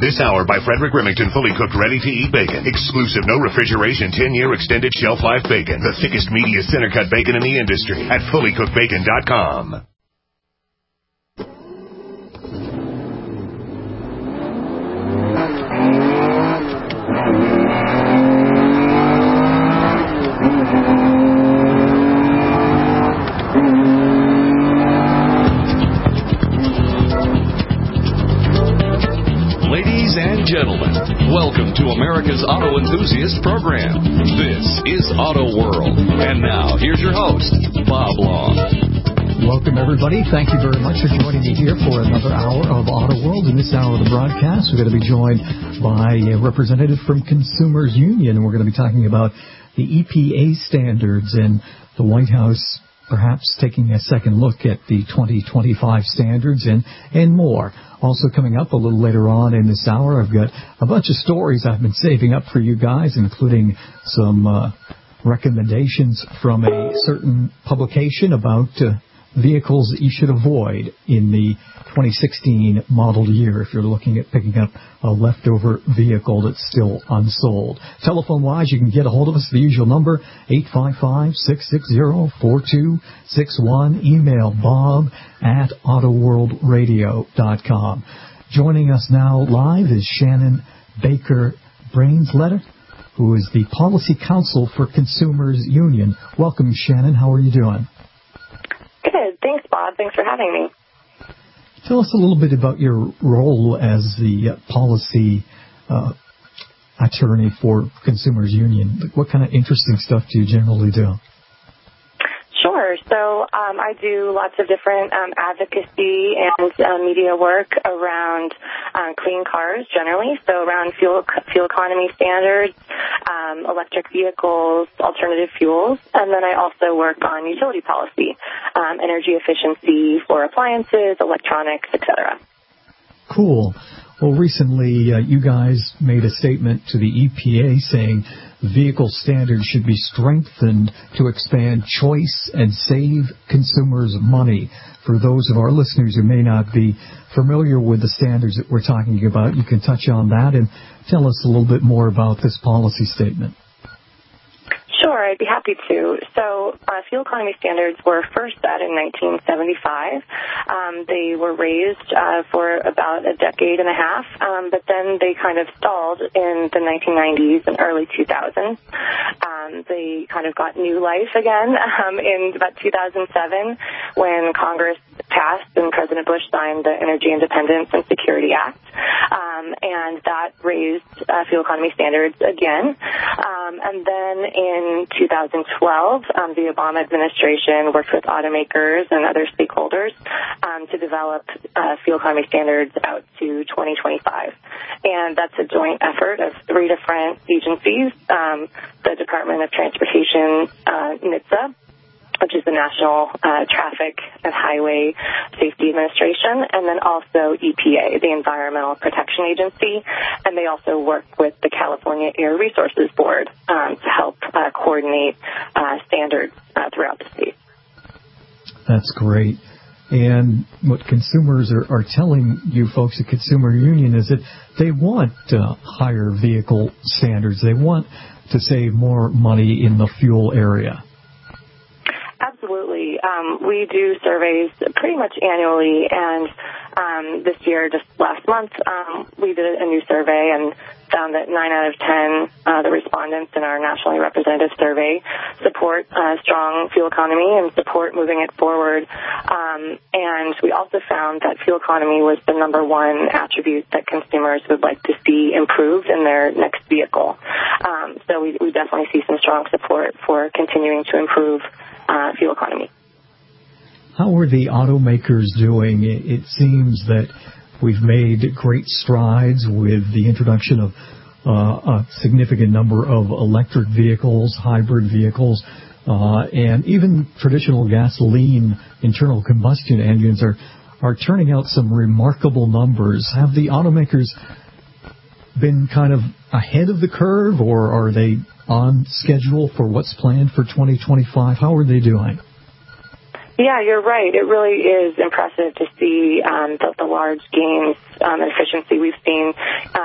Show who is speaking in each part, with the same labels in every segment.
Speaker 1: This hour by Frederick Remington, fully cooked, ready-to-eat bacon. Exclusive, no refrigeration, 10-year extended shelf life bacon. The thickest, meatiest center-cut bacon in the industry at fullycookedbacon.com.
Speaker 2: Gentlemen, welcome to America's Auto Enthusiast Program. This is Auto World. And now, here's your host, Bob Long.
Speaker 3: Welcome, everybody. Thank you very much for joining me here for another hour of Auto World. In this hour of the broadcast, we're going to be joined by a representative from Consumers Union. We're going to be talking about the EPA standards and the White House perhaps taking a second look at the 2025 standards and more. Also coming up a little later on in this hour, I've got a bunch of stories I've been saving up for you guys, including some recommendations from a certain publication about vehicles that you should avoid in the 2016 model year if you're looking at picking up a leftover vehicle that's still unsold. Telephone-wise, you can get a hold of us at the usual number, 855-660-4261. Email bob@autoworldradio.com. Joining us now live is Shannon Baker Brainsletter, who is the Policy Counsel for Consumers Union. Welcome, Shannon. How are you doing?
Speaker 4: Good. Thanks, Bob. Thanks for having me.
Speaker 3: Tell us a little bit about your role as the policy attorney for Consumers Union. What kind of interesting stuff do you generally do?
Speaker 4: Sure. So I do lots of different advocacy and media work around clean cars generally, so around fuel economy standards, electric vehicles, alternative fuels, and then I also work on utility policy, energy efficiency for appliances, electronics, etc. Cool.
Speaker 3: Well, recently you guys made a statement to the EPA saying vehicle standards should be strengthened to expand choice and save consumers money. For those of our listeners who may not be familiar with the standards that we're talking about, you can touch on that and tell us a little bit more about this policy statement.
Speaker 4: Sure, I'd be happy to. So fuel economy standards were first set in 1975. They were raised for about a decade and a half, but then they kind of stalled in the 1990s and early 2000s. They kind of got new life again in about 2007 when Congress passed and President Bush signed the Energy Independence and Security Act, and that raised fuel economy standards again. And then in 2012, the Obama administration worked with automakers and other stakeholders to develop fuel economy standards out to 2025. And that's a joint effort of three different agencies, the Department of Transportation, NHTSA, which is the National Traffic and Highway Safety Administration, and then also EPA, the Environmental Protection Agency, and they also work with the California Air Resources Board to help coordinate standards throughout the state.
Speaker 3: That's great. And what consumers are telling you folks at Consumer Union is that they want higher vehicle standards. They want to save more money in the fuel area.
Speaker 4: Absolutely. We do surveys pretty much annually, and this year, just last month, we did a new survey and found that 9 out of 10 the respondents in our nationally representative survey support strong fuel economy and support moving it forward. And we also found that fuel economy was the number one attribute that consumers would like to see improved in their next vehicle. So we definitely see some strong support for continuing to improve fuel economy.
Speaker 3: How are the automakers doing? It seems that we've made great strides with the introduction of a significant number of electric vehicles, hybrid vehicles, and even traditional gasoline internal combustion engines are turning out some remarkable numbers. Have the automakers been kind of ahead of the curve, or are they on schedule for what's planned for 2025? How are they doing?
Speaker 4: Yeah, you're right. It really is impressive to see the large gains in efficiency we've seen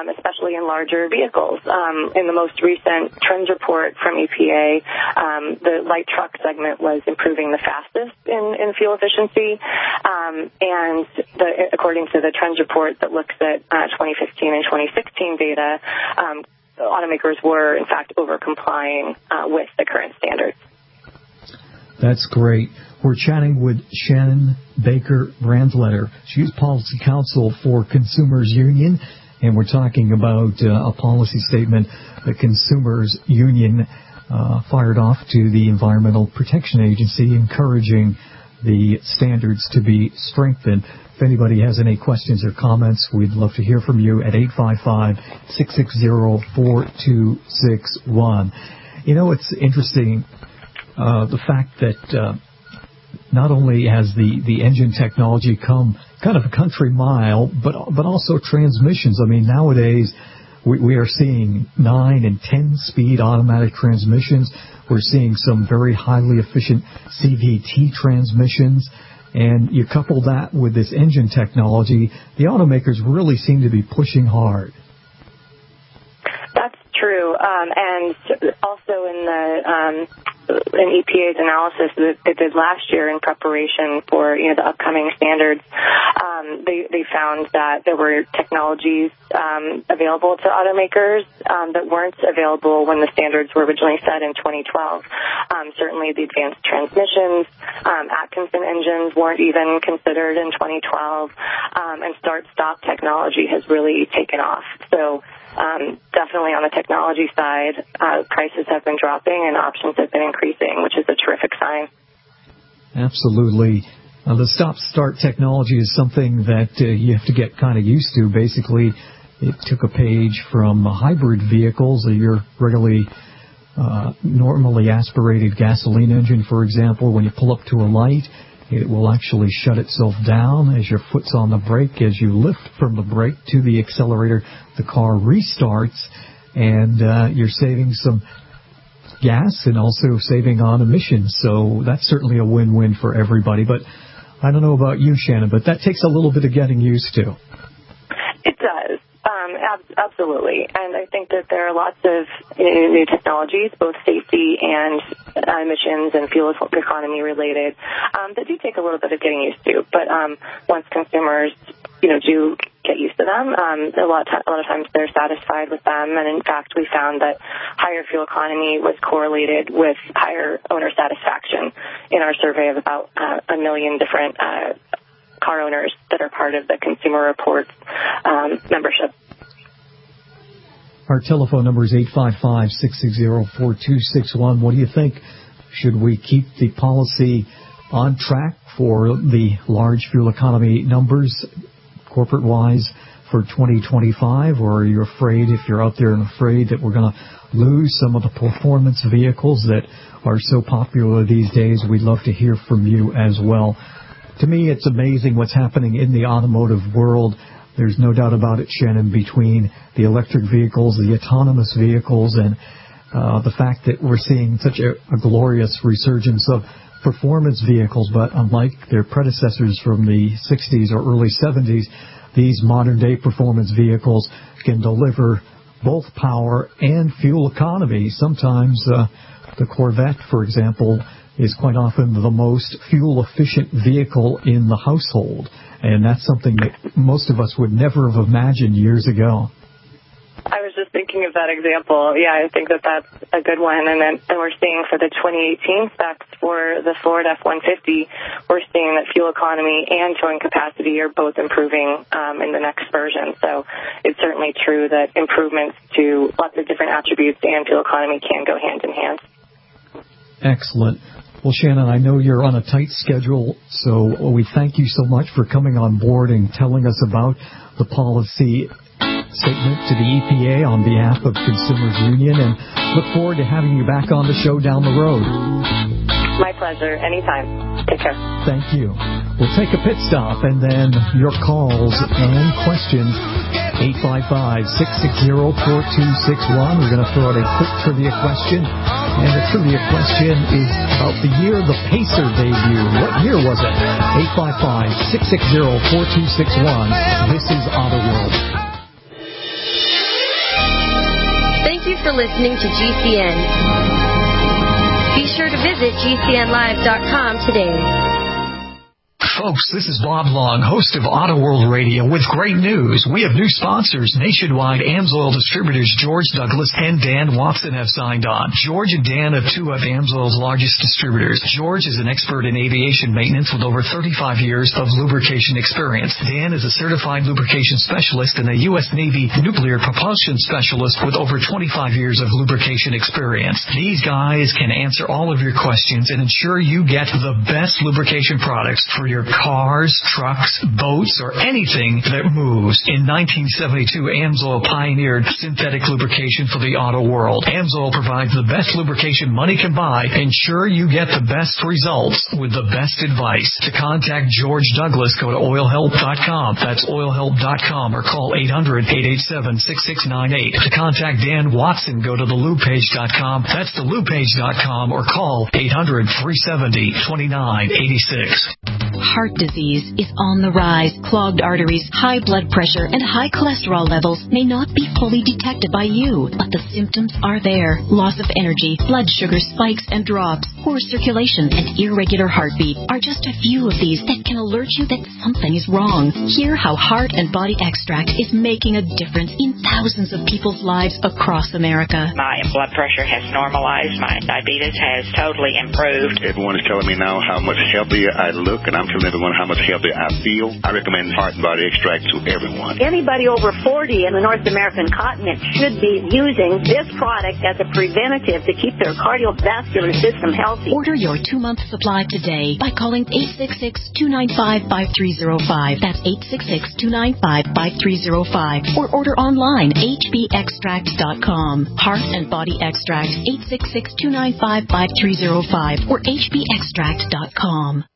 Speaker 4: larger vehicles. In the most recent trends report from EPA, the light truck segment was improving the fastest in fuel efficiency, and according to the trends report that looks at 2015 and 2016 data, automakers were, in fact, over-complying with the current standards.
Speaker 3: That's great. We're chatting with Shannon Baker Brandletter. She's Policy Counsel for Consumers Union, and we're talking about a policy statement the Consumers Union fired off to the Environmental Protection Agency, encouraging the standards to be strengthened. If anybody has any questions or comments, we'd love to hear from you at 855-660-4261. You know, it's interesting, the fact that not only has the engine technology come kind of a country mile, but also transmissions. I mean, nowadays we are seeing 9 and 10-speed automatic transmissions. We're seeing some very highly efficient CVT transmissions. And you couple that with this engine technology, the automakers really seem to be pushing hard.
Speaker 4: That's true. And also in EPA's analysis that they did last year in preparation for the upcoming standards, they found that there were technologies available to automakers that weren't available when the standards were originally set in 2012. Certainly the advanced transmissions, Atkinson engines weren't even considered in 2012, and start-stop technology has really taken off. So definitely on the technology side, prices have been dropping and options have been increasing, which is a terrific sign.
Speaker 3: Absolutely. The stop-start technology is something that you have to get kind of used to. Basically, it took a page from hybrid vehicles, your regularly normally aspirated gasoline engine, for example. When you pull up to a light, it will actually shut itself down as your foot's on the brake. As you lift from the brake to the accelerator, the car restarts, and you're saving some gas and also saving on emissions. So that's certainly a win-win for everybody. But I don't know about you, Shannon, but that takes a little bit of getting used to.
Speaker 4: It does. Absolutely. And I think that there are lots of new technologies, both safety and emissions and fuel economy related, that do take a little bit of getting used to. But once consumers, do get used to them, a lot of times they're satisfied with them. And in fact, we found that higher fuel economy was correlated with higher owner satisfaction in our survey of about 1 million different car owners that are part of the Consumer Reports membership.
Speaker 3: Our telephone number is 855-660-4261. What do you think? Should we keep the policy on track for the large fuel economy numbers, corporate-wise, for 2025? Or are you afraid, if you're out there and afraid that we're going to lose some of the performance vehicles that are so popular these days? We'd love to hear from you as well. To me, it's amazing what's happening in the automotive world. There's no doubt about it, Shannon, between the electric vehicles, the autonomous vehicles, and the fact that we're seeing such a glorious resurgence of performance vehicles. But unlike their predecessors from the 60s or early 70s, these modern-day performance vehicles can deliver both power and fuel economy. Sometimes the Corvette, for example, is quite often the most fuel-efficient vehicle in the household. And that's something that most of us would never have imagined years ago.
Speaker 4: I was just thinking of that example. Yeah, I think that that's a good one. And we're seeing for the 2018 specs for the Ford F-150, we're seeing that fuel economy and towing capacity are both improving in the next version. So it's certainly true that improvements to lots of different attributes and fuel economy can go hand in hand.
Speaker 3: Excellent. Well, Shannon, I know you're on a tight schedule, so we thank you so much for coming on board and telling us about the policy statement to the EPA on behalf of Consumers Union, and look forward to having you back on the show down the road.
Speaker 4: My pleasure. Anytime. Take care.
Speaker 3: Thank you. We'll take a pit stop, and then your calls and questions, 855-660-4261. We're going to throw out a quick trivia question. And the trivia question is about the year the Pacer debuted. What year was it? 855-660-4261. This is Auto World.
Speaker 5: you for listening to GCN. Be sure to visit GCNlive.com today.
Speaker 3: Folks, this is Bob Long, host of Auto World Radio, with great news. We have new sponsors. Nationwide AMSOIL distributors George Douglas and Dan Watson have signed on. George and Dan are two of AMSOIL's largest distributors. George is an expert in aviation maintenance with over 35 years of lubrication experience. Dan is a certified lubrication specialist and a U.S. Navy nuclear propulsion specialist with over 25 years of lubrication experience. These guys can answer all of your questions and ensure you get the best lubrication products for your cars, trucks, boats, or anything that moves. In 1972, AMSOIL pioneered synthetic lubrication for the auto world. AMSOIL provides the best lubrication money can buy. Ensure you get the best results with the best advice. To contact George Douglas, go to oilhelp.com. That's oilhelp.com, or call 800-887-6698. To contact Dan Watson, go to thelubepage.com. That's thelubepage.com, or call 800-370-2986.
Speaker 6: Heart disease is on the rise. Clogged arteries, high blood pressure, and high cholesterol levels may not be fully detected by you, but the symptoms are there. Loss of energy, blood sugar spikes and drops, poor circulation, and irregular heartbeat are just a few of these that can alert you that something is wrong. Hear how Heart and Body Extract is making a difference in thousands of people's lives across America.
Speaker 7: My blood pressure has normalized. My diabetes has totally improved.
Speaker 8: Everyone is telling me now how much healthier I look, and I'm telling everyone how much healthier I feel. I recommend Heart and Body Extract to everyone.
Speaker 9: Anybody over 40 in the North American continent should be using this product as a preventative to keep their cardiovascular system healthy.
Speaker 6: Order your 2-month supply today by calling 866-295-5305. That's 866-295-5305. Or order online, hbextract.com. Heart and Body Extract, 866-295-5305 or hbextract.com.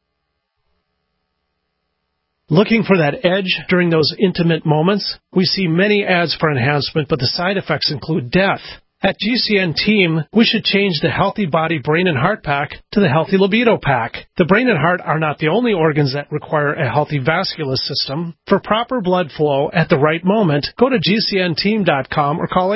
Speaker 10: Looking for that edge during those intimate moments? We see many ads for enhancement, but the side effects include death. At GCN Team, we should change the Healthy Body Brain and Heart Pack to the Healthy Libido Pack. The brain and heart are not the only organs that require a healthy vascular system. For proper blood flow at the right moment, go to GCNteam.com or call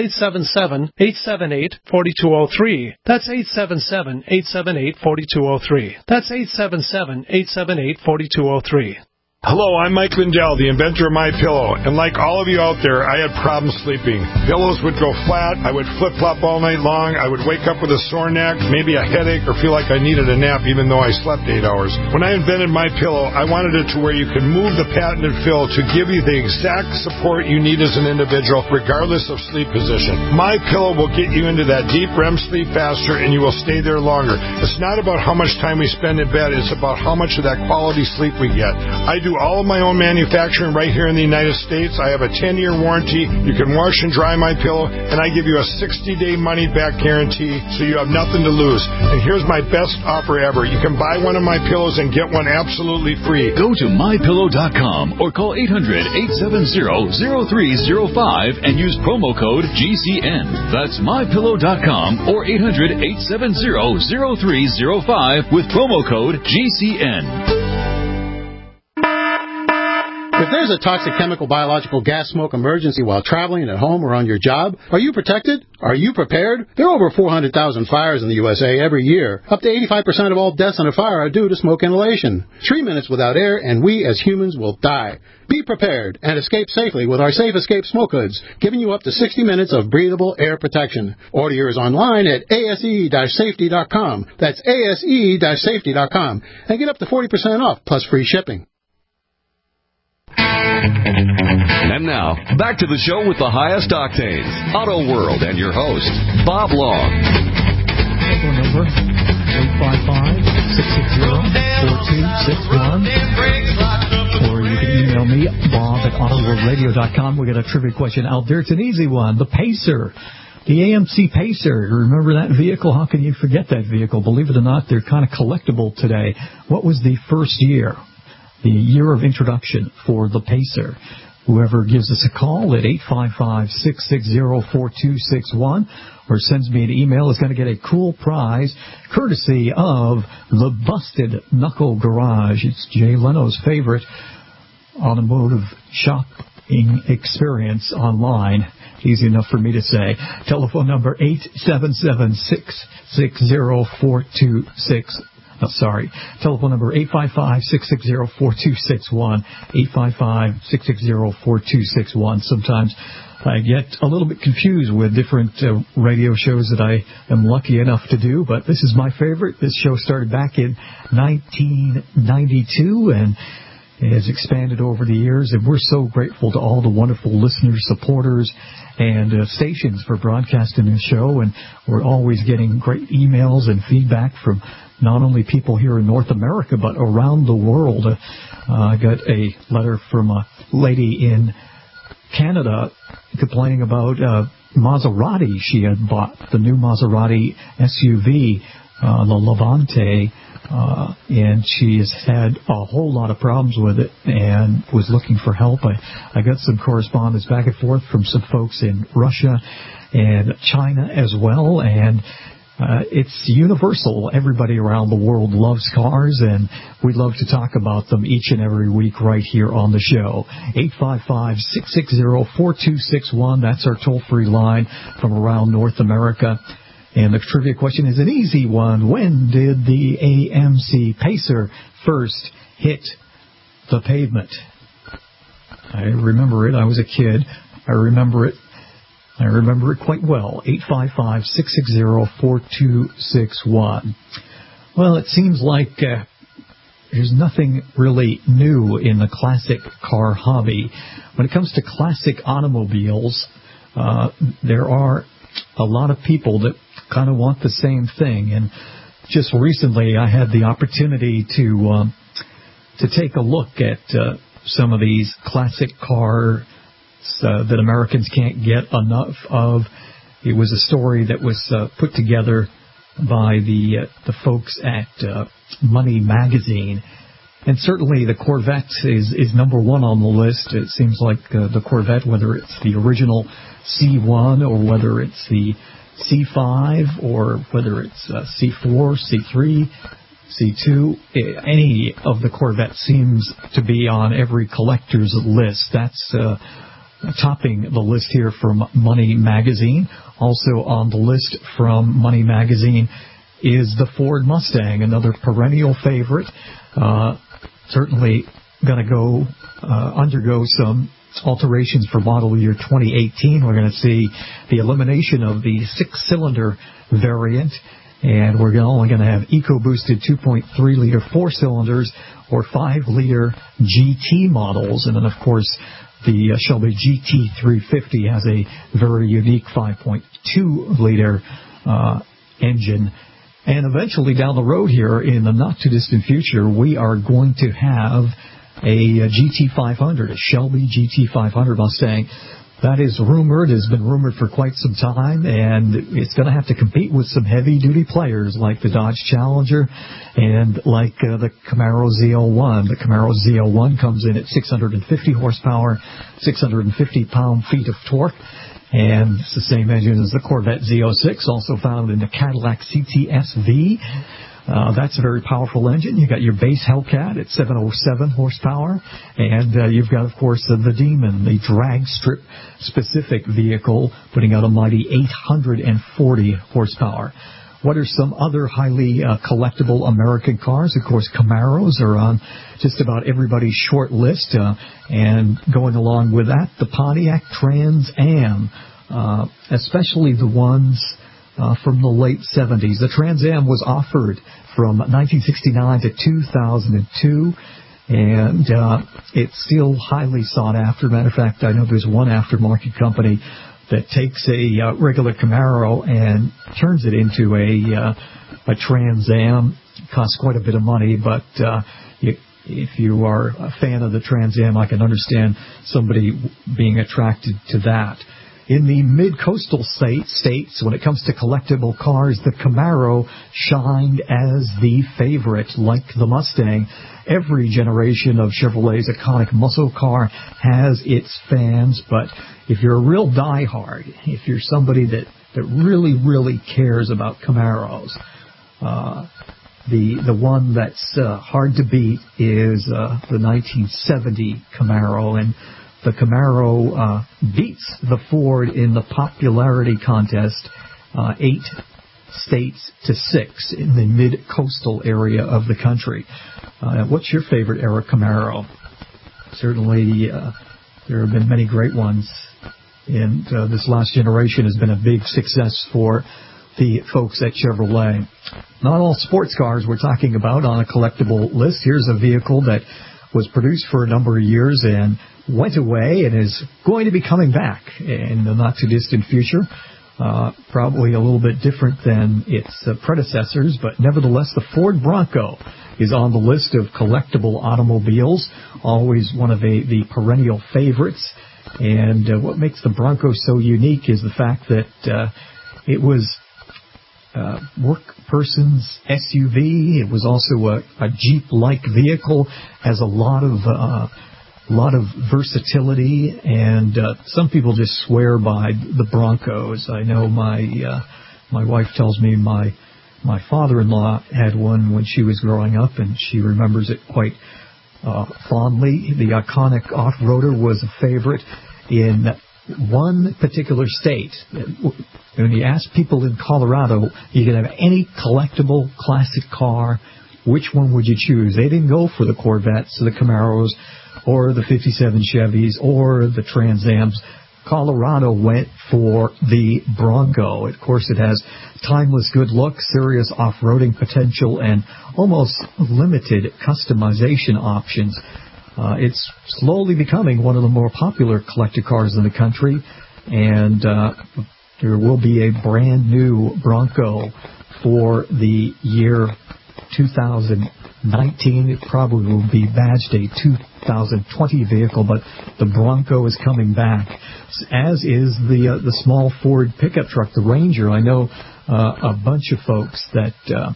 Speaker 10: 877-878-4203. That's 877-878-4203. That's 877-878-4203.
Speaker 11: Hello, I'm Mike Lindell, the inventor of MyPillow, and like all of you out there, I had problems sleeping. Pillows would go flat, I would flip-flop all night long, I would wake up with a sore neck, maybe a headache, or feel like I needed a nap even though I slept 8 hours. When I invented MyPillow, I wanted it to where you could move the patented fill to give you the exact support you need as an individual, regardless of sleep position. MyPillow will get you into that deep REM sleep faster, and you will stay there longer. It's not about how much time we spend in bed, it's about how much of that quality sleep we get. I do all of my own manufacturing right here in the United States. I have a 10-year warranty. You can wash and dry my pillow, and I give you a 60-day money-back guarantee, so you have nothing to lose. And here's my best offer ever. You can buy one of my pillows and get one absolutely free.
Speaker 2: Go to MyPillow.com or call 800-870-0305 and use promo code GCN. That's MyPillow.com or 800-870-0305 with promo code GCN.
Speaker 12: If there's a toxic chemical, biological, gas smoke emergency while traveling at home or on your job, are you protected? Are you prepared? There are over 400,000 fires in the USA every year. Up to 85% of all deaths in a fire are due to smoke inhalation. 3 minutes without air, and we as humans will die. Be prepared and escape safely with our Safe Escape Smoke Hoods, giving you up to 60 minutes of breathable air protection. Order yours online at ase-safety.com. That's ase-safety.com. And get up to 40% off, plus free shipping.
Speaker 2: And now, back to the show with the highest octanes, Auto World, and your host, Bob Long.
Speaker 3: Phone number 855-660-4261. Or you can email me, Bob at AutoWorldRadio.com. We got a trivia question out there. It's an easy one. The Pacer. The AMC Pacer. Remember that vehicle? How can you forget that vehicle? Believe it or not, they're kind of collectible today. What was the first year? The year of introduction for the Pacer. Whoever gives us a call at 855-660-4261 or sends me an email is going to get a cool prize courtesy of the Busted Knuckle Garage. It's Jay Leno's favorite automotive shopping experience online. Easy enough for me to say. Telephone number 877-660-4261. Telephone number 855-660-4261, 855-660-4261. Sometimes I get a little bit confused with different radio shows that I am lucky enough to do, but this is my favorite. This show started back in 1992 and it has expanded over the years, and we're so grateful to all the wonderful listeners, supporters, and stations for broadcasting this show, and we're always getting great emails and feedback from not only people here in North America, but around the world. I got a letter from a lady in Canada complaining about Maserati. She had bought the new Maserati SUV, the Levante, and she has had a whole lot of problems with it and was looking for help. I got some correspondence back and forth from some folks in Russia and China as well, and it's universal. Everybody around the world loves cars, and we love to talk about them each and every week right here on the show. 855-660-4261. That's our toll-free line from around North America. And the trivia question is an easy one. When did the AMC Pacer first hit the pavement? I remember it. I was a kid. I remember it quite well. 855-660-4261. Well, it seems like there's nothing really new in the classic car hobby. When it comes to classic automobiles, there are a lot of people that kind of want the same thing. And just recently, I had the opportunity to take a look at some of these classic cars that Americans can't get enough of. It was a story that was put together by the folks at Money Magazine. And certainly the Corvette is number one on the list. It seems like the Corvette, whether it's the original C1 or whether it's the C5 or whether it's C4, C3, C2, any of the Corvettes seems to be on every collector's list. That's topping the list here from Money Magazine. Also on the list from Money Magazine is the Ford Mustang, another perennial favorite. Certainly going to undergo some alterations for model year 2018. We're going to see the elimination of the 6-cylinder variant, and we're only going to have EcoBoosted 2.3-liter 4-cylinders or 5-liter GT models. And then, of course, the Shelby GT350 has a very unique 5.2-liter engine. And eventually down the road here, in the not-too-distant future, we are going to have a GT500, a Shelby GT500 Mustang. That is rumored, has been rumored for quite some time, and it's going to have to compete with some heavy-duty players like the Dodge Challenger and like the Camaro ZL1. The Camaro ZL1 comes in at 650 horsepower, 650 pound-feet of torque, and it's the same engine as the Corvette Z06, also found in the Cadillac CTS-V. That's a very powerful engine. You've got your base Hellcat at 707 horsepower, and you've got, of course, the Demon, the drag strip specific vehicle, putting out a mighty 840 horsepower. What are some other highly collectible American cars? Of course, Camaros are on just about everybody's short list, and going along with that, the Pontiac Trans Am, especially the ones from the late 70s. The Trans Am was offered from 1969 to 2002, and it's still highly sought after. Matter of fact, I know there's one aftermarket company that takes a regular Camaro and turns it into a Trans Am. It costs quite a bit of money, but if you are a fan of the Trans Am, I can understand somebody being attracted to that. In the mid-coastal states, when it comes to collectible cars, the Camaro shined as the favorite, like the Mustang. Every generation of Chevrolet's iconic muscle car has its fans, but if you're a real diehard, if you're somebody that really, really cares about Camaros, the one that's hard to beat is the 1970 Camaro. And the Camaro beats the Ford in the popularity contest, 8 states to 6 in the mid-coastal area of the country. What's your favorite era Camaro? Certainly, there have been many great ones, and this last generation has been a big success for the folks at Chevrolet. Not all sports cars we're talking about on a collectible list. Here's a vehicle that was produced for a number of years and went away and is going to be coming back in the not-too-distant future. Probably a little bit different than its predecessors, but nevertheless, the Ford Bronco is on the list of collectible automobiles, always one of the perennial favorites. And what makes the Bronco so unique is the fact that it was work person's SUV. It was also a Jeep-like vehicle, has a lot of versatility, and some people just swear by the Broncos. I know my wife tells me my father-in-law had one when she was growing up, and she remembers it quite fondly. The iconic off-roader was a favorite in one particular state. When you ask people in Colorado, you can have any collectible classic car, which one would you choose? They didn't go for the Corvettes, the Camaros, or the 57 Chevys, or the Trans Ams. Colorado went for the Bronco. Of course, it has timeless good look, serious off-roading potential, and almost limited customization options. It's slowly becoming one of the more popular collector cars in the country, and there will be a brand new Bronco for the year 2019. It probably will be badged a 2020 vehicle, but the Bronco is coming back, as is the small Ford pickup truck, the Ranger. I know a bunch of folks that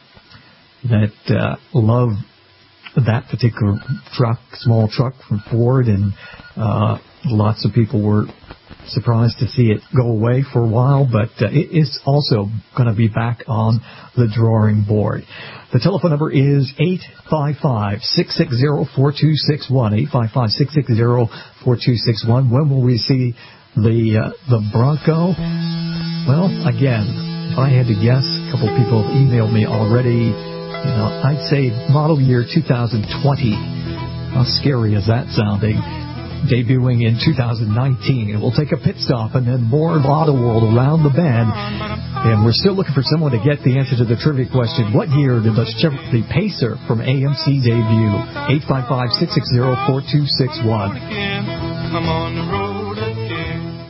Speaker 3: love that particular truck, small truck from Ford, and lots of people were surprised to see it go away for a while, but it is also going to be back on the drawing board. The telephone number is 855-660-4261, 855-660-4261. When will we see the Bronco? Well, again, if I had to guess, a couple of people have emailed me already. I'd say model year 2020. How scary is that sounding? Debuting in 2019. And we'll take a pit stop and then more of Auto World around the bend. And we're still looking for someone to get the answer to the trivia question. What year did the Pacer from AMC debut? 855-660-4261. I'm on the road again.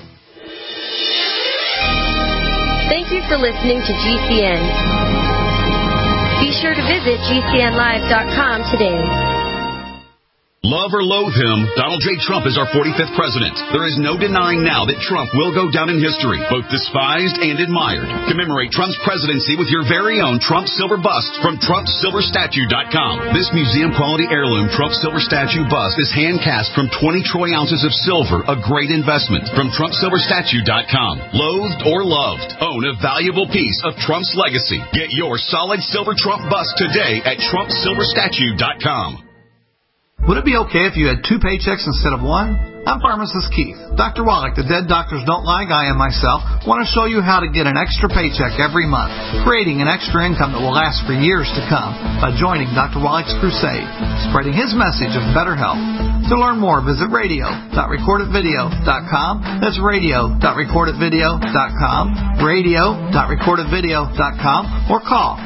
Speaker 5: Thank you for listening to GCN. Be sure to visit GCNlive.com today.
Speaker 2: Love or loathe him, Donald J. Trump is our 45th president. There is no denying now that Trump will go down in history, both despised and admired. Commemorate Trump's presidency with your very own Trump Silver Bust from TrumpSilverStatue.com. This museum-quality heirloom Trump Silver Statue bust is hand-cast from 20 troy ounces of silver, a great investment from TrumpSilverStatue.com. Loathed or loved, own a valuable piece of Trump's legacy. Get your solid silver Trump bust today at TrumpSilverStatue.com.
Speaker 13: Would it be okay if you had 2 paychecks instead of 1? I'm Pharmacist Keith. Dr. Wallach, the Dead Doctors Don't Lie guy, and myself want to show you how to get an extra paycheck every month, creating an extra income that will last for years to come by joining Dr. Wallach's crusade, spreading his message of better health. To learn more, visit radio.recordedvideo.com. That's radio.recordedvideo.com, radio.recordedvideo.com, or call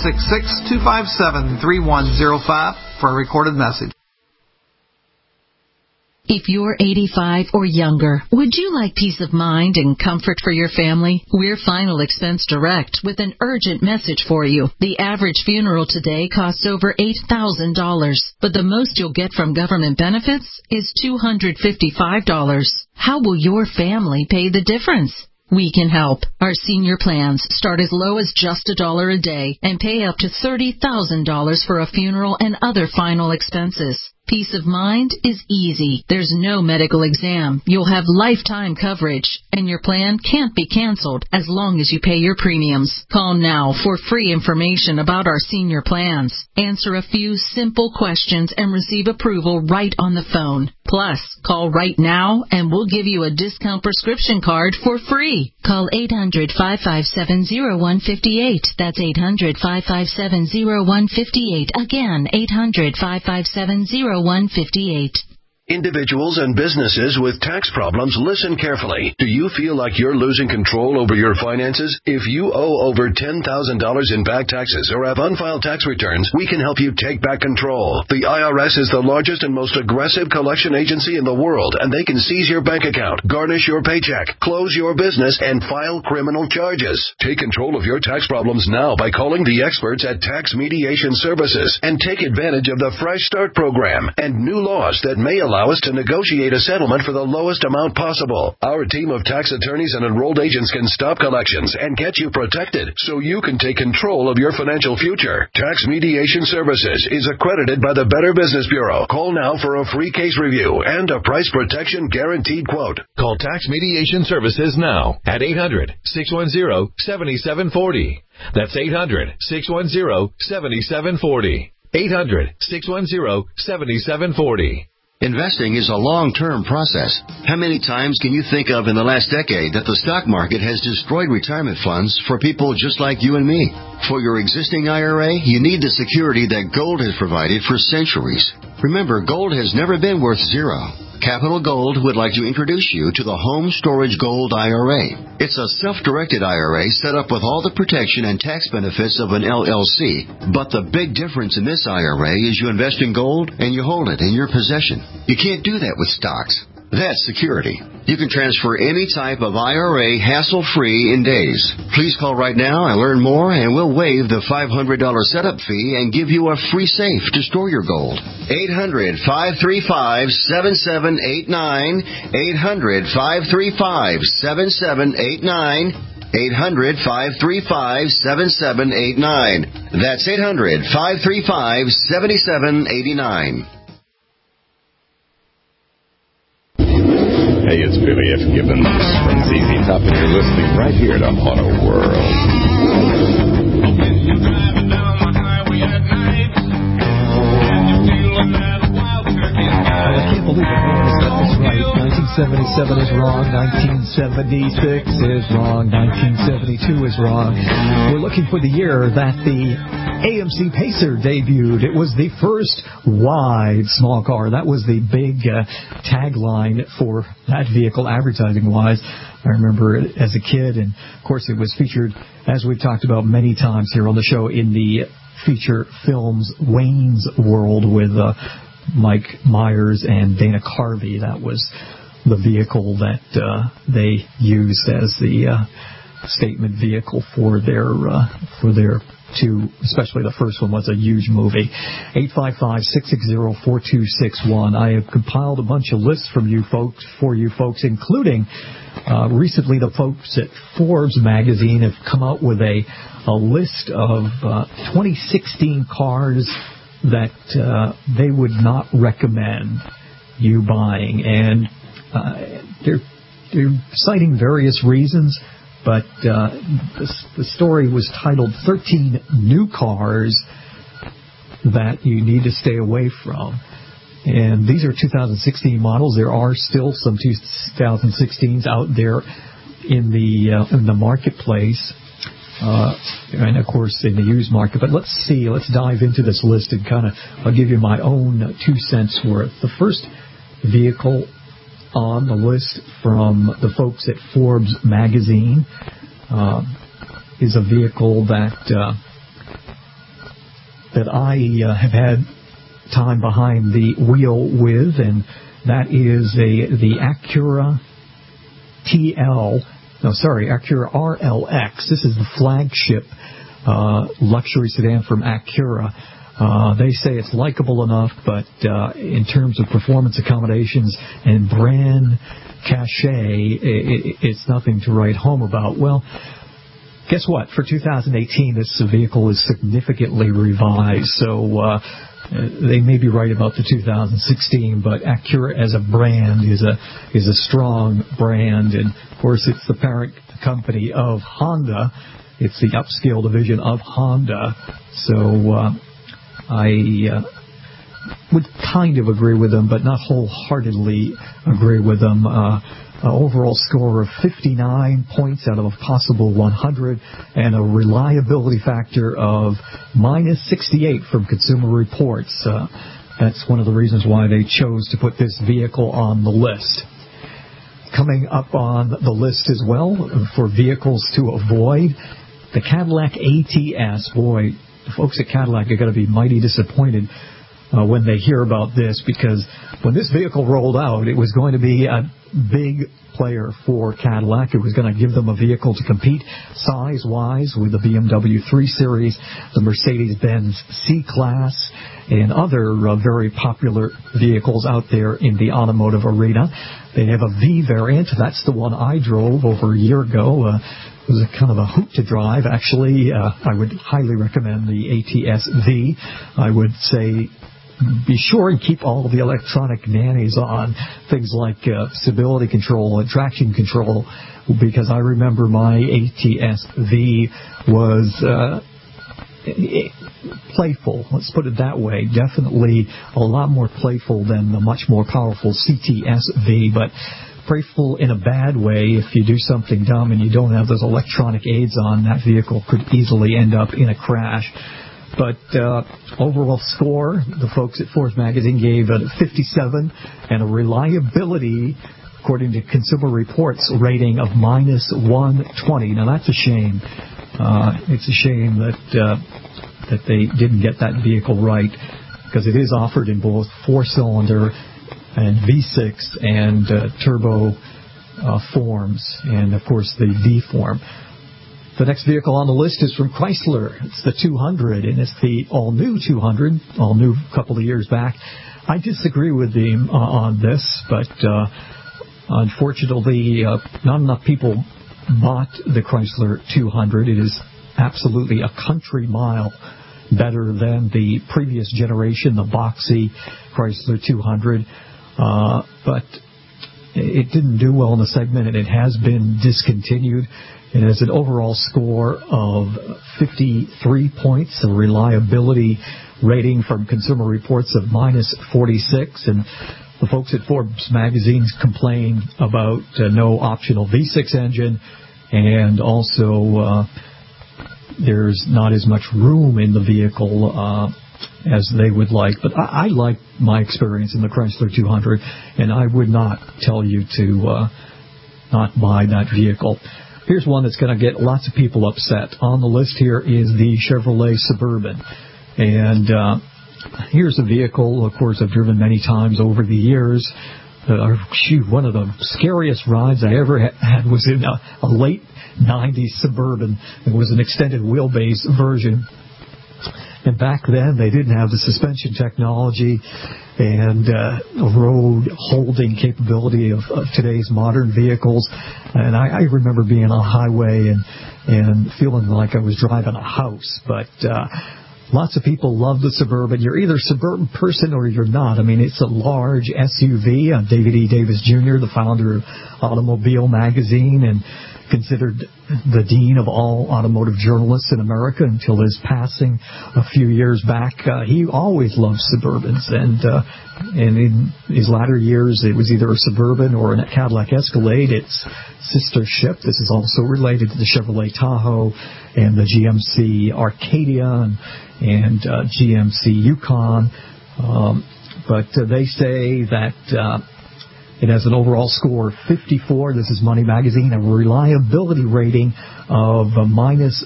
Speaker 13: 866-257-3105 for a recorded message.
Speaker 6: If you're 85 or younger, would you like peace of mind and comfort for your family? We're Final Expense Direct with an urgent message for you. The average funeral today costs over $8,000, but the most you'll get from government benefits is $255. How will your family pay the difference? We can help. Our senior plans start as low as just $1 a day and pay up to $30,000 for a funeral and other final expenses. Peace of mind is easy. There's no medical exam. You'll have lifetime coverage, and your plan can't be canceled as long as you pay your premiums. Call now for free information about our senior plans. Answer a few simple questions and receive approval right on the phone. Plus, call right now and we'll give you a discount prescription card for free. Call 800-557-0158. That's 800-557-0158. Again, 800-557-0158.
Speaker 14: Individuals and businesses with tax problems, listen carefully. Do you feel like you're losing control over your finances? If you owe over $10,000 in back taxes or have unfiled tax returns, we can help you take back control. The IRS is the largest and most aggressive collection agency in the world, and they can seize your bank account, garnish your paycheck, close your business, and file criminal charges. Take control of your tax problems now by calling the experts at Tax Mediation Services and take advantage of the Fresh Start program and new laws that may allow us to negotiate a settlement for the lowest amount possible. Our team of tax attorneys and enrolled agents can stop collections and get you protected so you can take control of your financial future. Tax Mediation Services is accredited by the Better Business Bureau. Call now for a free case review and a price protection guaranteed quote.
Speaker 15: Call Tax Mediation Services now at 800-610-7740. That's 800-610-7740. 800-610-7740.
Speaker 16: Investing is a long-term process. How many times can you think of in the last decade that the stock market has destroyed retirement funds for people just like you and me? For your existing IRA, you need the security that gold has provided for centuries. Remember, gold has never been worth zero. Capital Gold would like to introduce you to the Home Storage Gold IRA. It's a self-directed IRA set up with all the protection and tax benefits of an LLC. But the big difference in this IRA is you invest in gold and you hold it in your possession. You can't do that with stocks. That's security. You can transfer any type of IRA hassle-free in days. Please call right now and learn more, and we'll waive the $500 setup fee and give you a free safe to store your gold. 800-535-7789. 800-535-7789. 800-535-7789. That's 800-535-7789.
Speaker 17: Hey, it's Billy F. Gibbons from ZZ Top, and you're listening right here to Auto World.
Speaker 3: I can't believe it. That's right. 1977 is wrong. 1976 is wrong. 1972 is wrong. We're looking for the year that the AMC Pacer debuted. It was the first wide small car. That was the big tagline for that vehicle, advertising-wise. I remember it as a kid, and of course it was featured, as we've talked about many times here on the show, in the feature films Wayne's World with Mike Myers and Dana Carvey. That was the vehicle that they used as the statement vehicle for their two, especially the first one was a huge movie. 855-660-4261. I have compiled a bunch of lists for you folks, including recently the folks at Forbes magazine have come out with a list of 2016 cars that they would not recommend you buying, and they're citing various reasons, but the story was titled 13 New Cars That You Need to Stay Away From. And these are 2016 models. There are still some 2016s out there in the marketplace. And of course in the used market. But let's dive into this list and I'll give you my own 2 cents worth. The first vehicle on the list from the folks at Forbes magazine is a vehicle that I have had time behind the wheel with, and that is the Acura Acura RLX. This is the flagship luxury sedan from Acura. They say it's likable enough, but in terms of performance accommodations and brand cachet, it's nothing to write home about. Well, guess what? For 2018, this vehicle is significantly revised. So they may be right about the 2016, but Acura as a brand is a strong brand, and of course it's the parent company of Honda. It's the upscale division of Honda. So I would kind of agree with them, but not wholeheartedly agree with them. Overall score of 59 points out of a possible 100, and a reliability factor of minus 68 from Consumer Reports. That's one of the reasons why they chose to put this vehicle on the list. Coming up on the list as well for vehicles to avoid, the Cadillac ATS. Boy, the folks at Cadillac are going to be mighty disappointed when they hear about this, because when this vehicle rolled out, it was going to be a big player for Cadillac. It was going to give them a vehicle to compete size-wise with the BMW 3 Series, the Mercedes-Benz C-Class, and other very popular vehicles out there in the automotive arena. They have a V variant. That's the one I drove over a year ago. It was a kind of a hoot to drive, actually. I would highly recommend the ATS V. I would say be sure and keep all of the electronic nannies on, things like stability control and traction control, because I remember my ATS V was playful, let's put it that way. Definitely a lot more playful than the much more powerful CTS V, but playful in a bad way. If you do something dumb and you don't have those electronic aids on, that vehicle could easily end up in a crash. But overall score, the folks at Forbes magazine gave it 57, and a reliability, according to Consumer Reports, rating of minus 120. Now that's a shame. It's a shame that they didn't get that vehicle right, because it is offered in both 4-cylinder and V6 and turbo forms, and of course the V form. The next vehicle on the list is from Chrysler. It's the 200, and it's the all-new 200, all-new a couple of years back. I disagree with them on this, but unfortunately, not enough people bought the Chrysler 200. It is absolutely a country mile better than the previous generation, the boxy Chrysler 200. But it didn't do well in the segment, and it has been discontinued. It has an overall score of 53 points, a reliability rating from Consumer Reports of minus 46, and the folks at Forbes magazine complained about no optional V6 engine, and also there's not as much room in the vehicle as they would like. But I like my experience in the Chrysler 200, and I would not tell you to not buy that vehicle. Here's one that's going to get lots of people upset. On the list here is the Chevrolet Suburban. And here's a vehicle, of course, I've driven many times over the years. One of the scariest rides I ever had was in a late 90s Suburban. It was an extended wheelbase version. And back then, they didn't have the suspension technology and road holding capability of today's modern vehicles. And I remember being on a highway and feeling like I was driving a house. But lots of people love the Suburban. You're either a Suburban person or you're not. I mean, it's a large SUV. David E. Davis Jr., the founder of Automobile Magazine, and considered the dean of all automotive journalists in America until his passing a few years back. He always loved Suburbans, and in his latter years, it was either a Suburban or a Cadillac Escalade, its sister ship. This is also related to the Chevrolet Tahoe and the GMC Arcadia and GMC Yukon. But they say that it has an overall score of 54. This is Money Magazine, a reliability rating of minus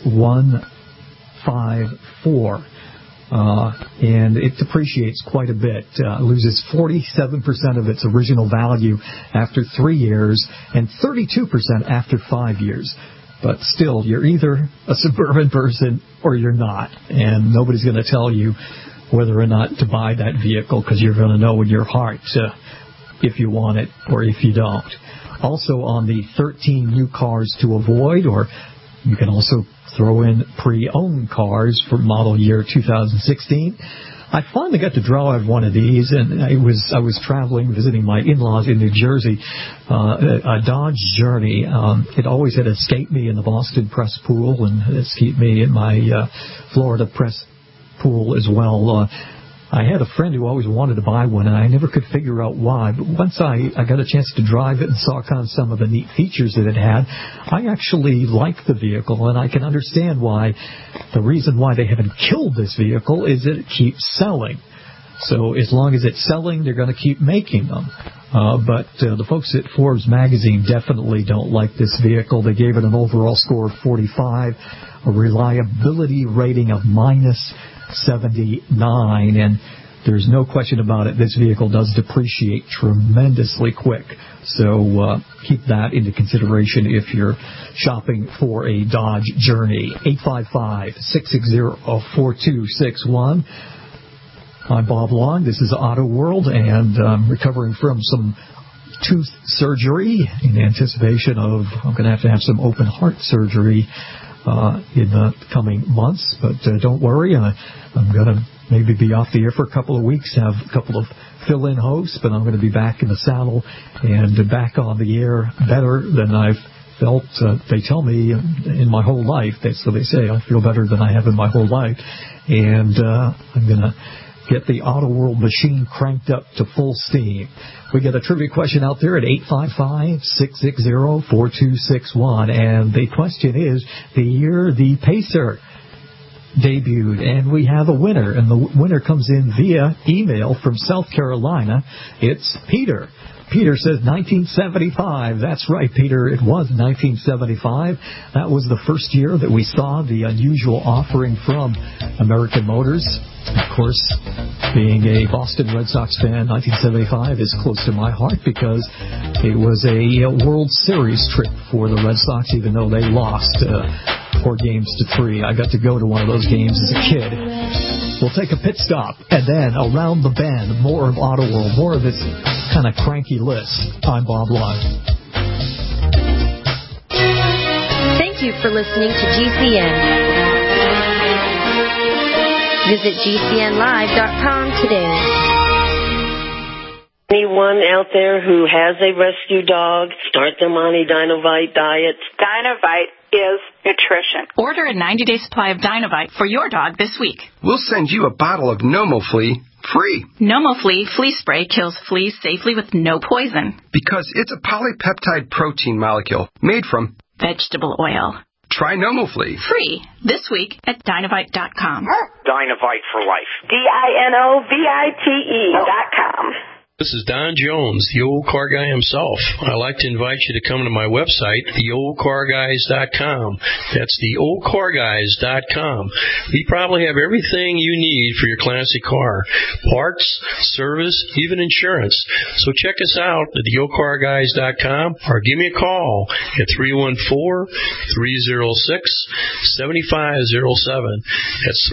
Speaker 3: 154. And it depreciates quite a bit. Loses 47% of its original value after 3 years and 32% after 5 years. But still, you're either a Suburban person or you're not. And nobody's going to tell you whether or not to buy that vehicle, because you're going to know in your heart if you want it or if you don't. Also on the 13 new cars to avoid, or You can also throw in pre-owned cars for model year 2016. I finally got to drive one of these, and I was traveling, visiting my in-laws in New Jersey, a Dodge Journey. It always had escaped me in the Boston press pool and escaped me in my Florida press pool as well. I had a friend who always wanted to buy one, and I never could figure out why. But once I got a chance to drive it and saw kind of some of the neat features that it had, I actually liked the vehicle, and I can understand why. The reason why they haven't killed this vehicle is that it keeps selling. So as long as it's selling, they're going to keep making them. But the folks at Forbes magazine definitely don't like this vehicle. They gave it an overall score of 45, a reliability rating of minus 79, and there's no question about it. This vehicle does depreciate tremendously quick. So keep that into consideration if you're shopping for a Dodge Journey. 855-660-4261. I'm Bob Long. This is Auto World, and I'm recovering from some tooth surgery in anticipation of I'm going to have some open heart surgery in the coming months. But don't worry, I'm going to maybe be off the air for a couple of weeks, have a couple of fill-in hosts, but I'm going to be back in the saddle and back on the air better than I've felt, they tell me, in my whole life. So they say I feel better than I have in my whole life. And I'm going to get the Auto World machine cranked up to full steam. We got a trivia question out there at 855-660-4261. And the question is, the year the Pacer debuted, and we have a winner. And the winner comes in via email from South Carolina. It's Peter. Peter says 1975. That's right, Peter. It was 1975. That was the first year that we saw the unusual offering from American Motors. Of course, being a Boston Red Sox fan, 1975 is close to my heart because it was a World Series trip for the Red Sox, even though they lost 4 games to 3. I got to go to one of those games as a kid. We'll take a pit stop, and then around the bend, more of Auto World, more of this kind of cranky list. I'm Bob Long.
Speaker 5: Thank you for listening to GCN. Visit GCNlive.com today.
Speaker 18: Anyone out there who has a rescue dog, start them on a Dinovite diet.
Speaker 19: Dinovite is nutrition.
Speaker 20: Order a 90-day supply of Dinovite for your dog this week.
Speaker 21: We'll send you a bottle of NomoFlea free.
Speaker 20: NomoFlea flea spray kills fleas safely with no poison.
Speaker 21: Because it's a polypeptide protein molecule made from
Speaker 20: vegetable oil.
Speaker 21: Try NomoFlea.
Speaker 20: Free this week at Dinovite.com.
Speaker 22: Dinovite for life.
Speaker 18: DINOVITE.com.
Speaker 23: This is Don Jones, the old car guy himself. I'd like to invite you to come to my website, theoldcarguys.com. That's theoldcarguys.com. We probably have everything you need for your classic car. Parts, service, even insurance. So check us out at theoldcarguys.com or give me a call at 314-306-7507. That's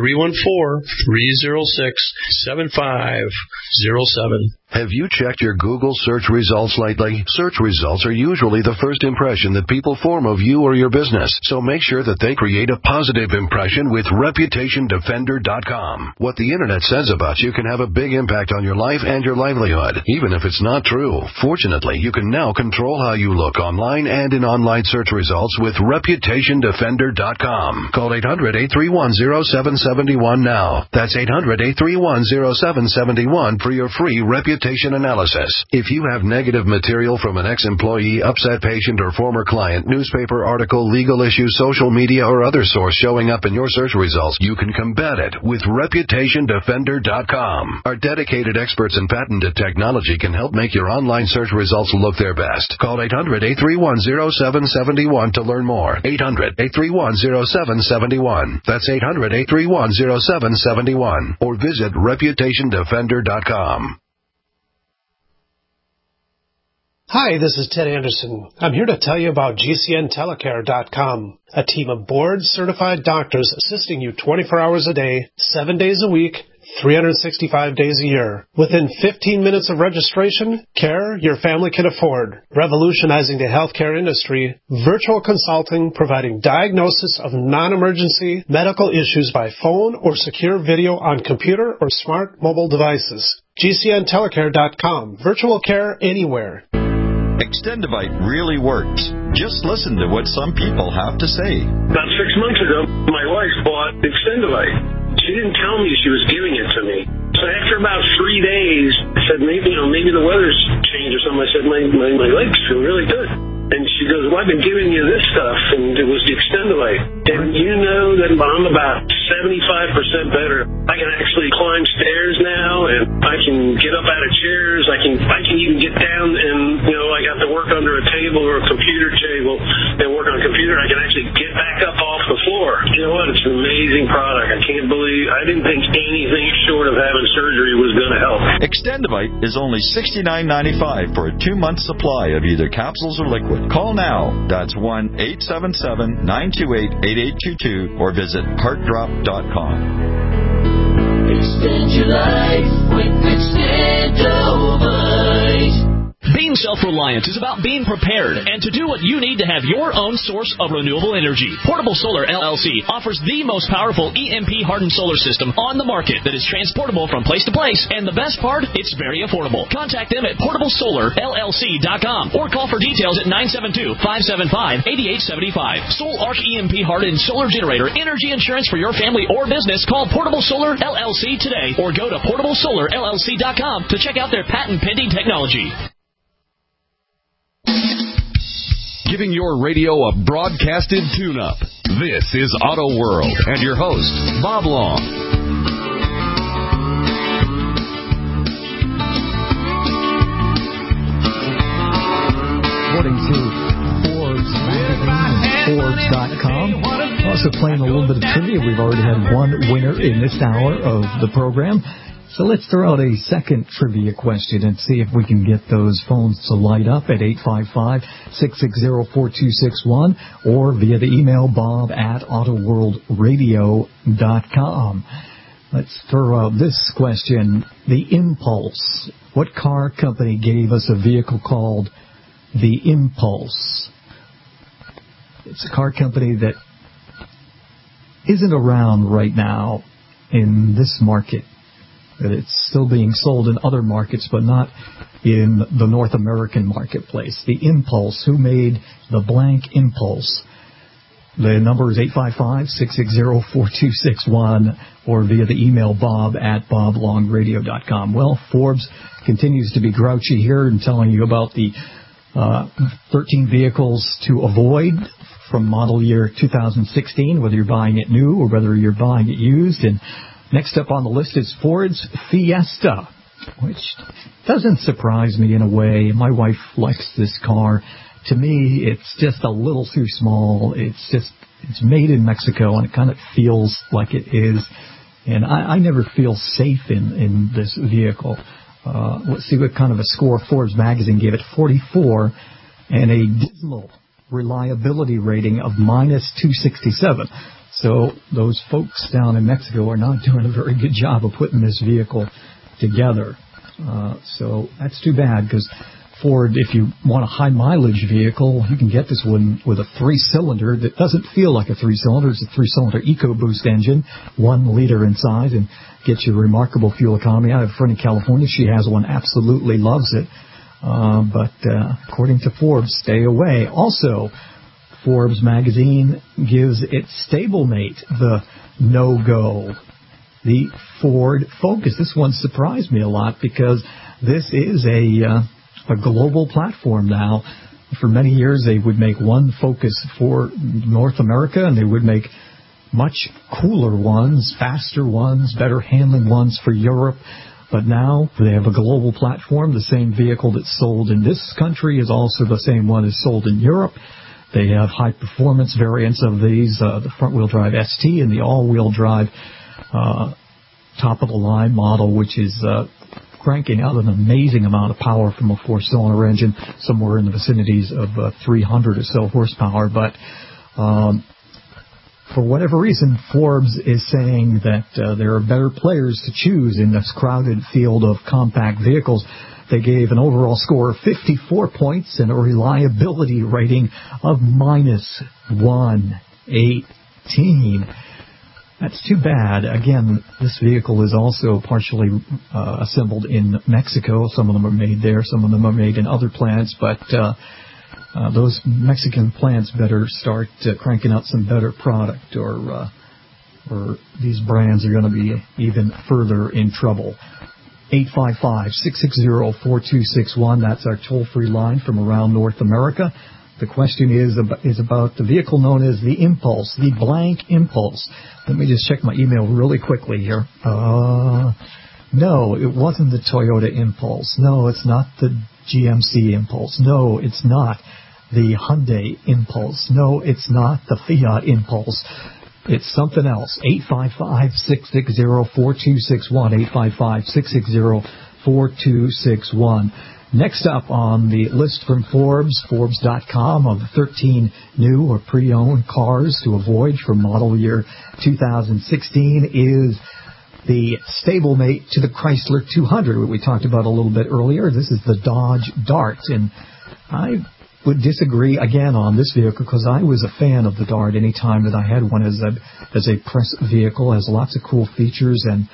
Speaker 23: 314-306-7507.
Speaker 14: Have you checked your Google search results lately? Search results are usually the first impression that people form of you or your business, so make sure that they create a positive impression with ReputationDefender.com. What the Internet says about you can have a big impact on your life and your livelihood, even if it's not true. Fortunately, you can now control how you look online and in online search results with ReputationDefender.com. Call 800-831-0771 now. That's 800-831-0771 for your free reputation analysis. If you have negative material from an ex-employee, upset patient, or former client, newspaper article, legal issue, social media, or other source showing up in your search results, you can combat it with ReputationDefender.com. Our dedicated experts in patented technology can help make your online search results look their best. Call 800-831-0771 to learn more. 800-831-0771. That's 800-831-0771. Or visit ReputationDefender.com.
Speaker 10: Hi, this is Ted Anderson. I'm here to tell you about GCNtelecare.com, a team of board-certified doctors assisting you 24 hours a day, 7 days a week, 365 days a year. Within 15 minutes of registration, care your family can afford. Revolutionizing the healthcare industry, virtual consulting providing diagnosis of non-emergency medical issues by phone or secure video on computer or smart mobile devices. GCNtelecare.com. Virtual care anywhere.
Speaker 1: Extendivite really works. Just listen to what some people have to say.
Speaker 4: About 6 months ago, my wife bought Extendivite. She didn't tell me she was giving it to me. So after about 3 days, I said, maybe the weather's changed or something. I said, my legs feel really good. And she goes, well, I've been giving you this stuff, and it was the Extendivite. And you know that I'm about 75% better. I can actually climb stairs now, and I can get up out of chairs. I can even get down, and I got to work under a table or a computer table and work on a computer. I can actually get back up off the floor. You know what? It's an amazing product. I didn't think anything short of having surgery was going to help.
Speaker 1: Extendivite is only $69.95 for a 2-month supply of either capsules or liquid. Call now. That's 1-877-928-8822 or visit heartdrop.com.
Speaker 7: Extend your life with Extendivite.
Speaker 24: Being self-reliant is about being prepared and to do what you need to have your own source of renewable energy. Portable Solar LLC offers the most powerful EMP-hardened solar system on the market that is transportable from place to place, and the best part, it's very affordable. Contact them at portablesolarllc.com or call for details at 972-575-8875. Soul Arch EMP-hardened solar generator energy insurance for your family or business. Call Portable Solar LLC today or go to portablesolarllc.com to check out their patent-pending technology.
Speaker 2: Giving your radio a broadcasted tune-up. This is Auto World and your host, Bob Long.
Speaker 3: According to Forbes magazine, Forbes.com. Also playing a little bit of trivia. We've already had one winner in this hour of the program. So let's throw out a second trivia question and see if we can get those phones to light up at 855-660-4261 or via the email bob@autoworldradio.com. Let's throw out this question. The Impulse. What car company gave us a vehicle called the Impulse? It's a car company that isn't around right now in this market. That it's still being sold in other markets, but not in the North American marketplace. The Impulse. Who made the blank Impulse? The number is 855-660-4261 or via the email bob@boblongradio.com. Well, Forbes continues to be grouchy here and telling you about the 13 vehicles to avoid from model year 2016, whether you're buying it new or whether you're buying it used. And next up on the list is Ford's Fiesta, which doesn't surprise me in a way. My wife likes this car. To me, it's just a little too small. It's made in Mexico, and it kind of feels like it is. And I never feel safe in this vehicle. Let's see what kind of a score Forbes magazine gave it. 44, and a dismal reliability rating of -267. So those folks down in Mexico are not doing a very good job of putting this vehicle together. So that's too bad, because Ford, if you want a high-mileage vehicle, you can get this one with a 3-cylinder that doesn't feel like a 3-cylinder. It's a 3-cylinder EcoBoost engine, 1 liter in size, and gets you remarkable fuel economy. I have a friend in California. She has one, absolutely loves it. But according to Forbes, stay away. Also, Forbes magazine gives its stablemate the no-go. The Ford Focus. This one surprised me a lot because this is a global platform now. For many years, they would make one Focus for North America, and they would make much cooler ones, faster ones, better handling ones for Europe. But now they have a global platform. The same vehicle that's sold in this country is also the same one that's sold in Europe. They have high-performance variants of these, the front-wheel drive ST and the all-wheel drive top-of-the-line model, which is cranking out an amazing amount of power from a 4-cylinder engine, somewhere in the vicinities of 300 or so horsepower. But for whatever reason, Forbes is saying that there are better players to choose in this crowded field of compact vehicles. They gave an overall score of 54 points and a reliability rating of -118. That's too bad. Again, this vehicle is also partially assembled in Mexico. Some of them are made there. Some of them are made in other plants. But those Mexican plants better start cranking out some better product, or these brands are going to be even further in trouble. 855-660-4261. That's our toll-free line from around North America. The question is about the vehicle known as the Impulse, the blank Impulse. Let me just check my email really quickly here. No, it wasn't the Toyota Impulse. No, it's not the GMC Impulse. No, it's not the Hyundai Impulse. No, it's not the Fiat Impulse. It's something else. 855-660-4261. 855-660-4261. Next up on the list from Forbes, Forbes.com, of the 13 new or pre-owned cars to avoid for model year 2016 is the stablemate to the Chrysler 200, what we talked about a little bit earlier. This is the Dodge Dart, and I would disagree again on this vehicle because I was a fan of the Dart any time that I had one as a press vehicle. It has lots of cool features, and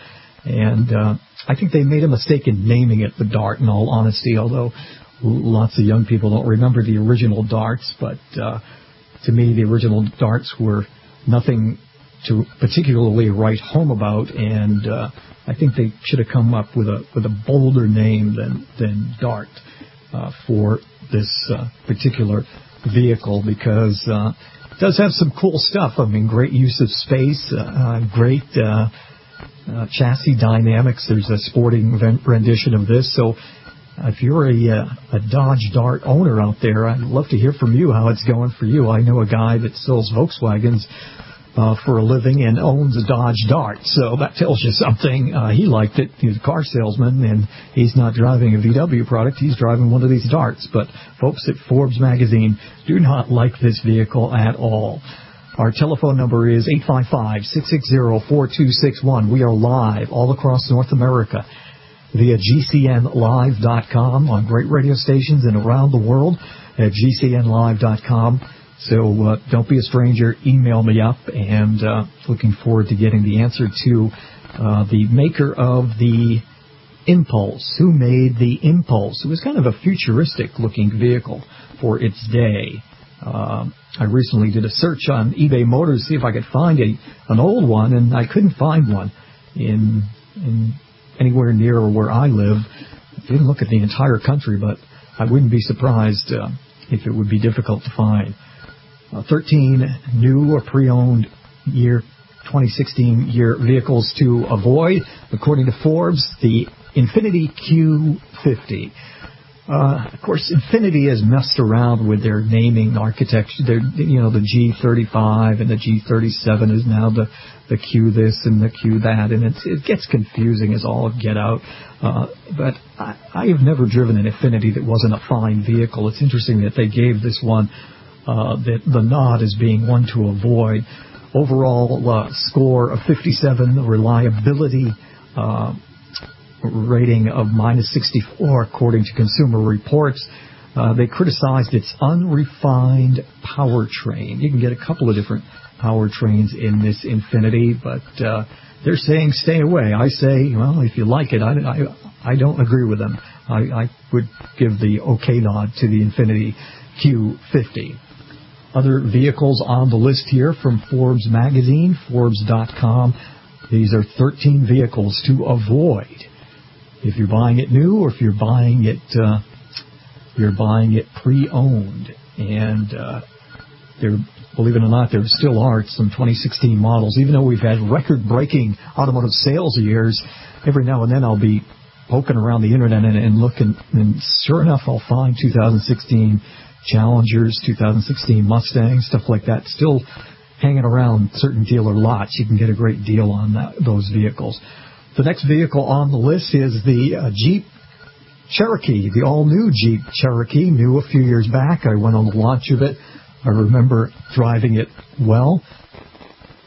Speaker 3: I think they made a mistake in naming it the Dart, in all honesty, although lots of young people don't remember the original Darts. But to me, the original Darts were nothing to particularly write home about, and I think they should have come up with a bolder name than Dart for this particular vehicle, because it does have some cool stuff. I mean, great use of space, great chassis dynamics. There's a sporting rendition of this. So if you're a Dodge Dart owner out there, I'd love to hear from you how it's going for you. I know a guy that sells Volkswagens for a living and owns a Dodge Dart, so that tells you something. He liked it. He's a car salesman, and he's not driving a VW product. He's driving one of these Darts. But folks at Forbes magazine do not like this vehicle at all. Our telephone number is 855-660-4261. We are live all across North America via GCNlive.com on great radio stations and around the world at GCNlive.com. So don't be a stranger. Email me up, and looking forward to getting the answer to the maker of the Impulse. Who made the Impulse? It was kind of a futuristic-looking vehicle for its day. I recently did a search on eBay Motors to see if I could find an old one, and I couldn't find one in anywhere near where I live. I didn't look at the entire country, but I wouldn't be surprised if it would be difficult to find. 13 new or pre-owned year 2016 year vehicles to avoid, according to Forbes. The Infiniti Q50. Of course, Infiniti has messed around with their naming architecture. The G35 and the G37 is now the Q this and the Q that, and it gets confusing as all get out. But I have never driven an Infiniti that wasn't a fine vehicle. It's interesting that they gave this one the nod as being one to avoid. Overall score of 57, reliability rating of -64, according to Consumer Reports. They criticized its unrefined powertrain. You can get a couple of different powertrains in this Infiniti, but they're saying stay away. I say, well, if you like it, I don't agree with them. I would give the okay nod to the Infiniti Q50. Other vehicles on the list here from Forbes magazine, Forbes.com. These are 13 vehicles to avoid if you're buying it new, or if you're buying it pre-owned. And believe it or not, there still are some 2016 models. Even though we've had record-breaking automotive sales years, every now and then I'll be poking around the internet and looking, and sure enough, I'll find 2016 Challengers, 2016 Mustangs, stuff like that, still hanging around certain dealer lots. You can get a great deal on those vehicles. The next vehicle on the list is the Jeep Cherokee, the all-new Jeep Cherokee, new a few years back. I went on the launch of it. I remember driving it well.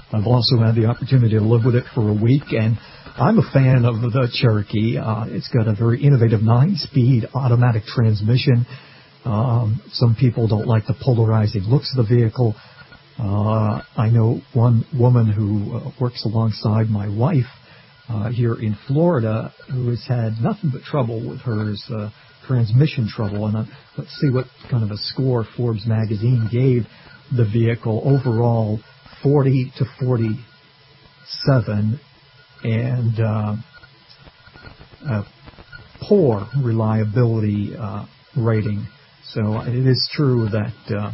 Speaker 3: I've also had the opportunity to live with it for a week, and I'm a fan of the Cherokee. It's got a very innovative 9-speed automatic transmission. Some people don't like the polarizing looks of the vehicle. I know one woman who works alongside my wife here in Florida who has had nothing but trouble with hers, transmission trouble. And let's see what kind of a score Forbes magazine gave the vehicle. Overall, 40 to 47, and poor reliability rating. So it is true that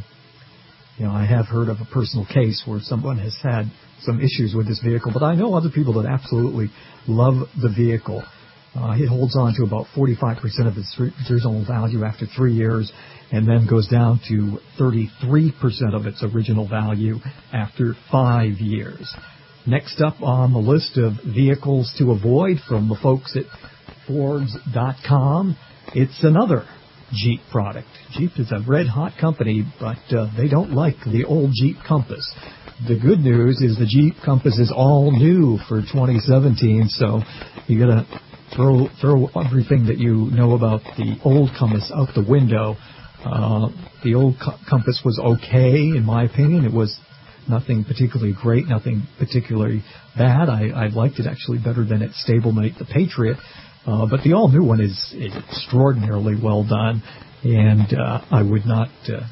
Speaker 3: I have heard of a personal case where someone has had some issues with this vehicle, but I know other people that absolutely love the vehicle. It holds on to about 45% of its original value after 3 years, and then goes down to 33% of its original value after 5 years. Next up on the list of vehicles to avoid from the folks at Forbes.com, it's another Jeep product. Jeep is a red-hot company, but they don't like the old Jeep Compass. The good news is the Jeep Compass is all new for 2017, so you got to throw everything that you know about the old Compass out the window. The old Compass was okay, in my opinion. It was nothing particularly great, nothing particularly bad. I liked it actually better than its stablemate, the Patriot. But the all-new one is extraordinarily well done, and I would not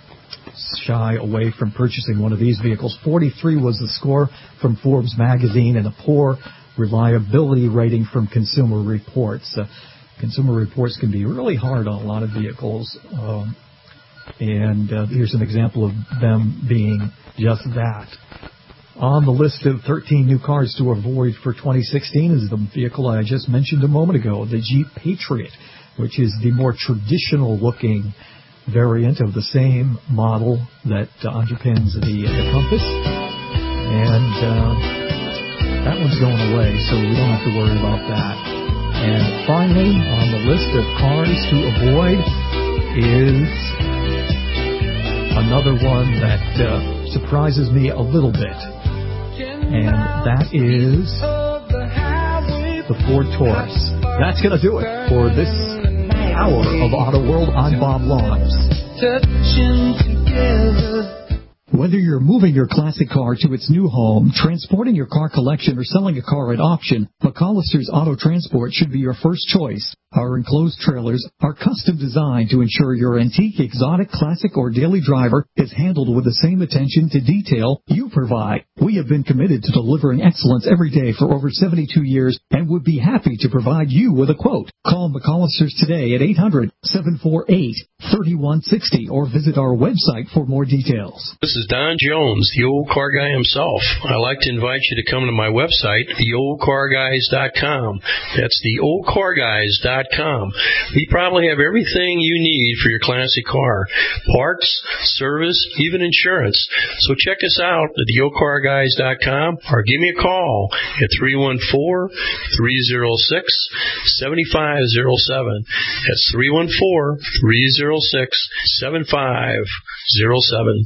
Speaker 3: shy away from purchasing one of these vehicles. 43 was the score from Forbes magazine, and a poor reliability rating from Consumer Reports. Consumer Reports can be really hard on a lot of vehicles, and here's an example of them being just that. On the list of 13 new cars to avoid for 2016 is the vehicle I just mentioned a moment ago, the Jeep Patriot, which is the more traditional-looking variant of the same model that underpins the Compass. And that one's going away, so we don't have to worry about that. And finally, on the list of cars to avoid is another one that surprises me a little bit. And that is the Ford Taurus. That's going to do it for this hour of Auto World. I'm Bob Long. Whether you're moving your classic car to its new home, transporting your car collection, or selling a car at auction, McCollister's Auto Transport should be your first choice. Our enclosed trailers are custom designed to ensure your antique, exotic, classic, or daily driver is handled with the same attention to detail you provide. We have been committed to delivering excellence every day for over 72 years and would be happy to provide you with a quote. Call McCollister's today at 800-748-3160 or visit our website for more details.
Speaker 23: This is Don Jones, the old car guy himself. I'd like to invite you to come to my website, theoldcarguys.com. That's theoldcarguys.com. We probably have everything you need for your classic car. Parts, service, even insurance. So check us out at theoldcarguys.com or give me a call at 314-306-7507. That's 314-306-7507.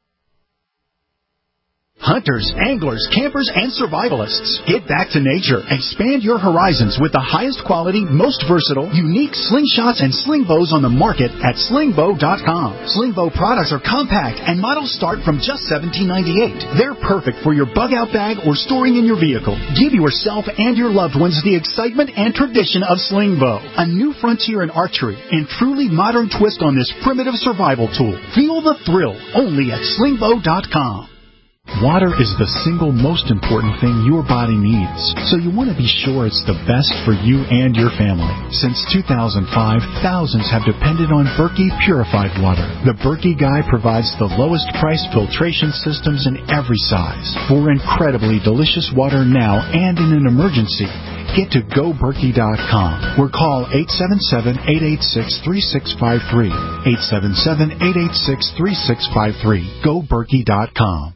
Speaker 8: Hunters, anglers, campers, and survivalists. Get back to nature. Expand your horizons with the highest quality, most versatile, unique slingshots and sling bows on the market at slingbow.com. Slingbow products are compact and models start from just $17.98. They're perfect for your bug-out bag or storing in your vehicle. Give yourself and your loved ones the excitement and tradition of Slingbow, a new frontier in archery and truly modern twist on this primitive survival tool. Feel the thrill only at slingbow.com. Water is the single most important thing your body needs, so you want to be sure it's the best for you and your family. Since 2005, thousands have depended on Berkey purified water. The Berkey Guy provides the lowest price filtration systems in every size. For incredibly delicious water now and in an emergency, get to GoBerkey.com or call 877-886-3653. 877-886-3653. GoBerkey.com.